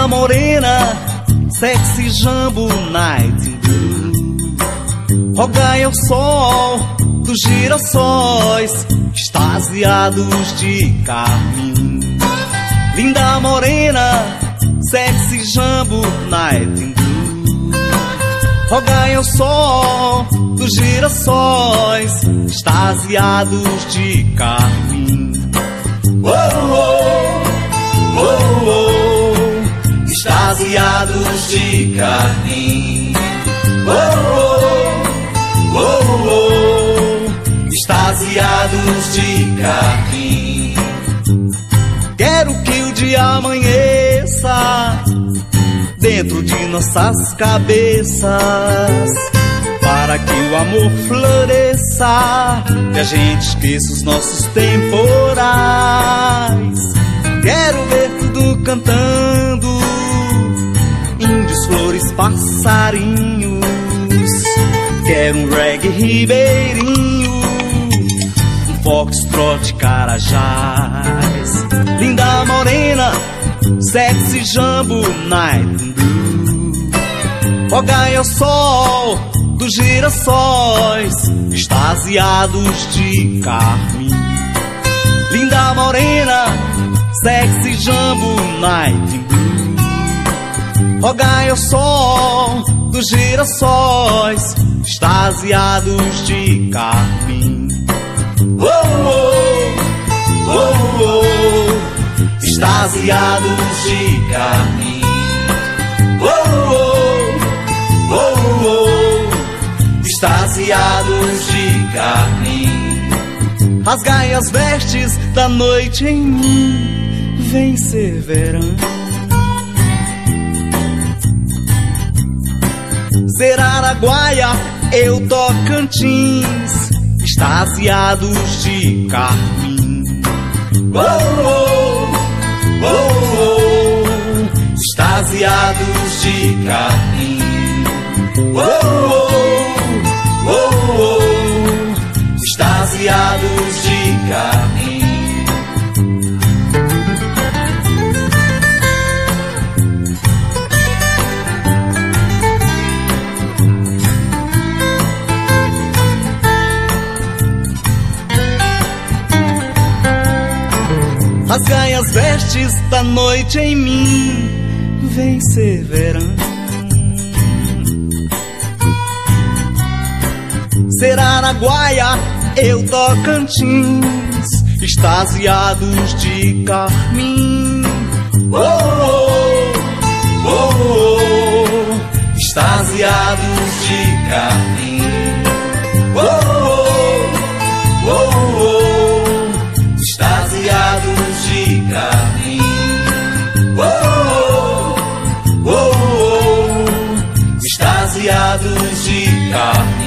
morena, sexy jambo night blue. Rogai ao sol dos girassóis, extasiados de carmim. Linda morena, sexy jambo night blue. Rogai ao sol dos girassóis, extasiados de carmim. Oh, oh, oh, oh, extasiados de carmim. Oh, oh, oh, oh, extasiados de carmim. Quero que o dia amanheça dentro de nossas cabeças, para que o amor floresça, que a gente esqueça os nossos temporais. Quero ver tudo cantando, índios, flores, passarinhos. Quero um reggae ribeirinho, um foxtrot, carajás. Linda morena, sexy jambo night blue. Rogai ao sol dos girassóis, extasiados de carmim. Linda morena, sexy jambo night blue. Rogai ao sol dos girassóis, extasiados de carmim. Oh, oh, oh, oh, extasiados de carmim. Oh, oh, oh, oh, extasiados de carmim. Rasgai as vestes da noite em mim, vem ser verão. Ser Araguaia, eu Tocantins, extasiados de carmim. Oh, oh, oh, oh, extasiados de carmim. Oh, oh, oh, oh, extasiados de carmim. Rasgai as vestes da noite em mim, vem ser verão. Ser Araguaia, eu Tocantins, extasiados de carmim. Oh, oh, oh, oh, extasiados de carmim. Oh, oh, oh, oh, extasiados de carmim. Oh, oh, oh, oh, extasiados de carmim.